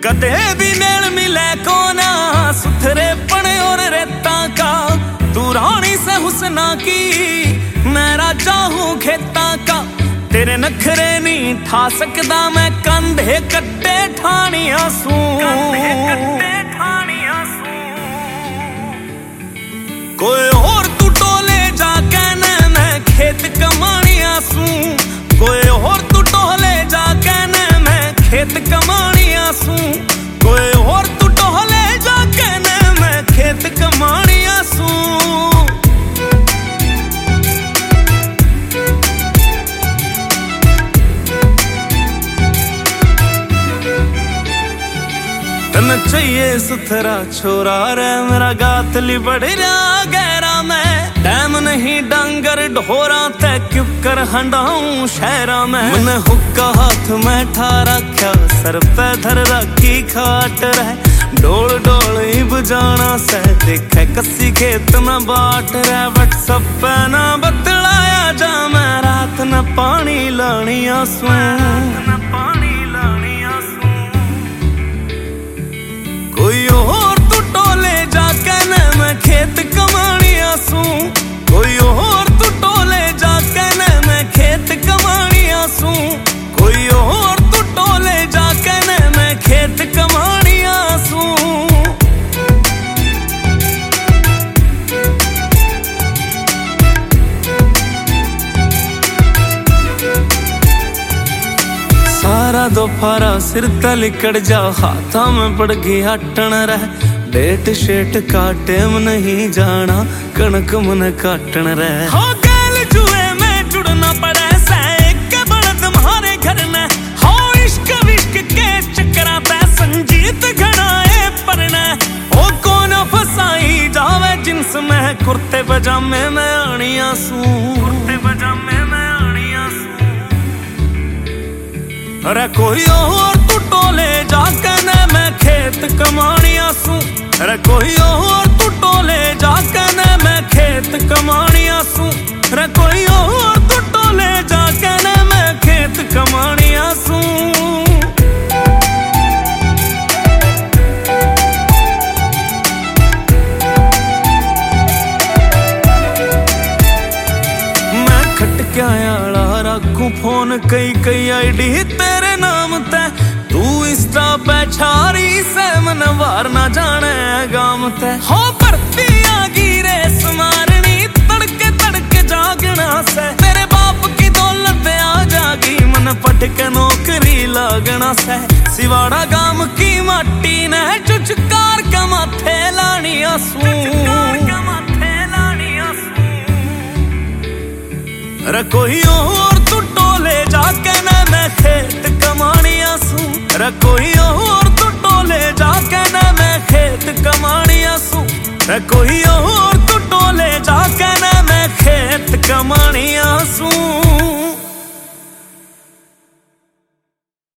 कदे भी मेल मिले को ना सुथरे पने और रेता का। तू रानी से हुस्ना की मैं राजा हूँ खेता का। तेरे नखरे नहीं ठा सकदा मैं कंधे कट्टे ठानिया सू। कोई और तू टोले जाके न मैं खेत कमानिया सू। कोई और तू टोले जाके न मैं खेत कमानिया सू। कोई और तू टोले जाके न मैं खेत कमानिया सू। तन चाहिए सुथरा छोरा रे मेरा गातली बढ़ रहा गहरा। मैं टाइम नहीं डांगर ढोरा ते क्यों कर हंडाऊं शहरा में। मैंने हुक्का हाथ में ठा रखा सर पे धर रखी खाट रहे। डोल डोल ही बुझाना से देखे कसी खेत में बाट रहे। व्हाट्सएप पे ना बतलाया जा मैं रात न पानी लानी आंसू। कोई और तू टोले जाके न मैं खेत कमानिया सू। कोई और तू टोले जाके न मैं खेत कमानिया सू। कोई और तू टोले जाके न मैं खेत कमानिया सू। सारा दोपहरा सिर ते लिकड़ जा हाथा में पड़ गई हटन रह। डेट शेट काटे में नहीं जाना कणक मन काटन रह। हो गैल जुए में जुड़ना पड़े से एक बड़द तुम्हारे घर न। हो इश्क विश्क के चक्करा पे संजीत घड़ाए पड़ना। ओ कौन फसाई जावे जिन्स में कुर्ते पजामे में आनिया सू। कुर्ते पजामे में आनिया सू। अरे कोई और तू टोले जाके न मैं खेत कमानिया सू। अरे कोई और तू टोले जाके न मैं खेत कमानिया सू। अरे कोई और तू टोले जाके न मैं खेत कमानिया सू। मैं खटक्या आला रखूं फोन कई आईडी तेरे नाम ते। तू इंस्टा पे छारी से मन वार ना जाने गाम ते। हो भर्ती आ गई रेस मारनी तड़के तड़के जागना से। तेरे बाप की दौलत आ जागी मन पट के नौकरी लागना से। सिवाड़ा गाम की माटी ने चुचकार के माथे लानी आंसू। अरे कोई और तू टोले जाके न मैं खेत कमानिया सू। अरे कोई और तू टोले जाके न मैं खेत कमानिया सू। अरे कोई और तू टोले जाके न मैं खेत कमानिया सू।